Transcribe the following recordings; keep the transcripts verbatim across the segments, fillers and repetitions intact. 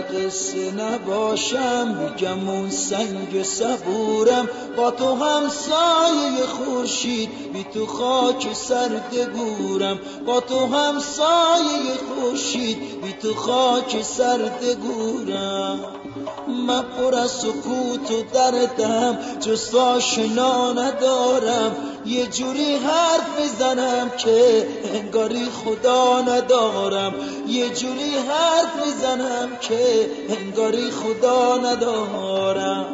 قصه نباشم، بگم اون سنگ صبورم، با تو همسایه خورشید، بی تو خاک سرد گورم، با تو همسایه خورشید، بی تو خاک سرد گورم. من پر از سکوت و دردم، جز آشنا ندارم، یه جوری حرف میزنم که انگاری خدا ندارم، یه جوری حرف میزنم که انگاری خدا ندارم.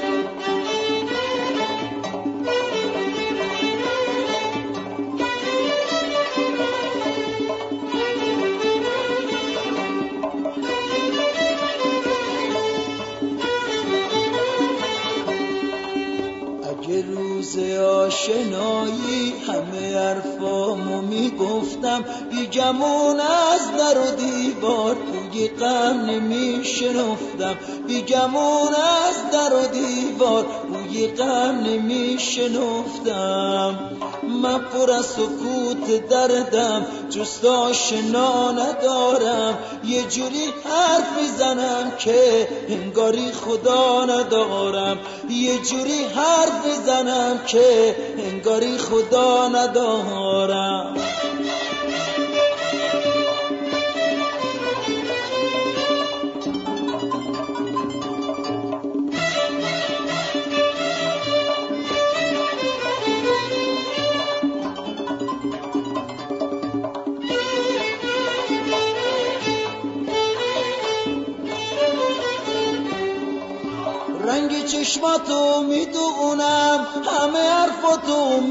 اگه روز آشنایی همه حرفامو میگفتم، بیگمون از در و دیوار بوی غم نمیشنفتم، بیگمون از در و دیوار بوی غم نمیشنفتم. من پر از سکوت دردم، جز آشنا ندارم، یه جوری حرف میزنم که انگاری خدا ندارم، یه جوری حرف میزنم که انگاری خدا ندارم. رنگ چشماتو میدونم، همه حرفاتو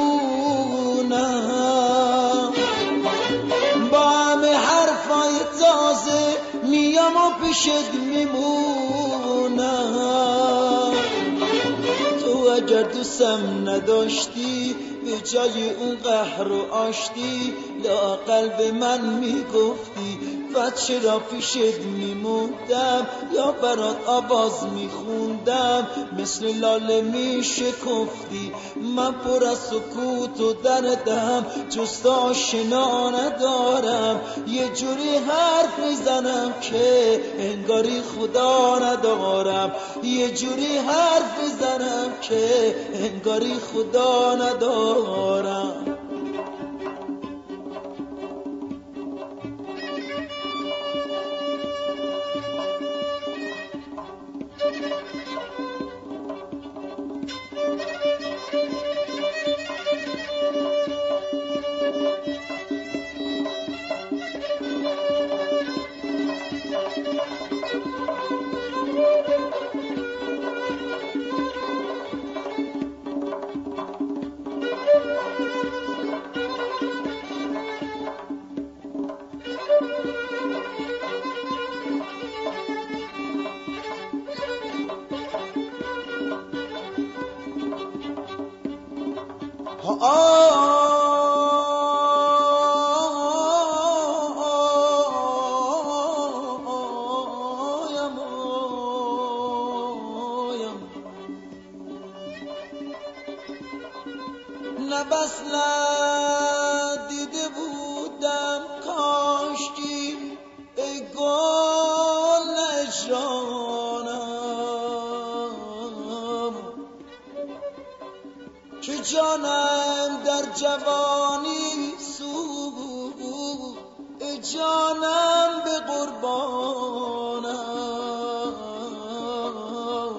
میخونم، با همه حرفای تازه میام و پیشت میمونم. تو اگر دوستم نداشتی، به جای اون قهر و آشتی، لااقل به من میگفتی، و چرا پیشت میموندم، یا برات آواز میخوندم، مثل لاله میشکفتی. من پر از سکوت و دردم، جز آشنا ندارم، یه جوری حرف میزنم که انگاری خدا ندارم، یه جوری حرف میزنم که انگاری خدا ندارم. نه بس دیده بودم کاشکی ای گل جانم، که جانم در جوانی سوخت، ای جانم به قربانم.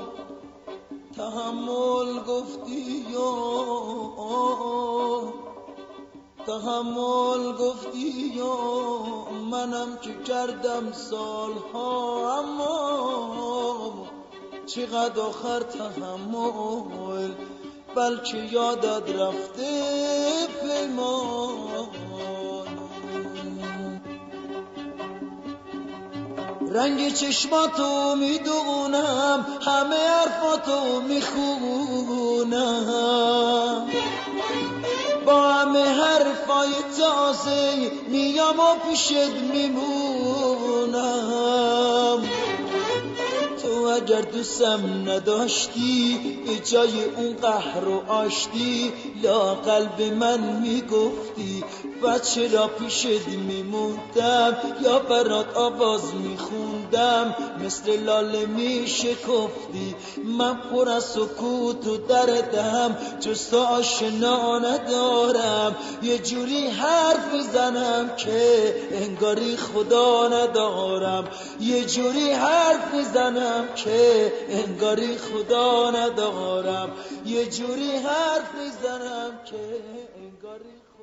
تحمل گفتی و تحمل گفتی و منم که کردم سالها، اما چقدر آخر تحمل، بلکه یادت رفته پیمان. رنگ چشماتو میدونم، همه حرفاتو میخونم، با همه حرفای تازه میام و پیشت میمونم. تو اگر دوستم نداشتی، به جای اون قهر و آشتی، لااقل به من میگفتی، و چرا پیشت میموندم یا برات آواز میخوندم مثل لاله میشکفتی من پر از سکوت و دردم جز تو آشنا ندارم یه جوری حرف میزنم که انگاری خدا ندارم یه جوری حرف میزنم که انگاری خدا ندارم یه جوری حرف میزنم که انگاری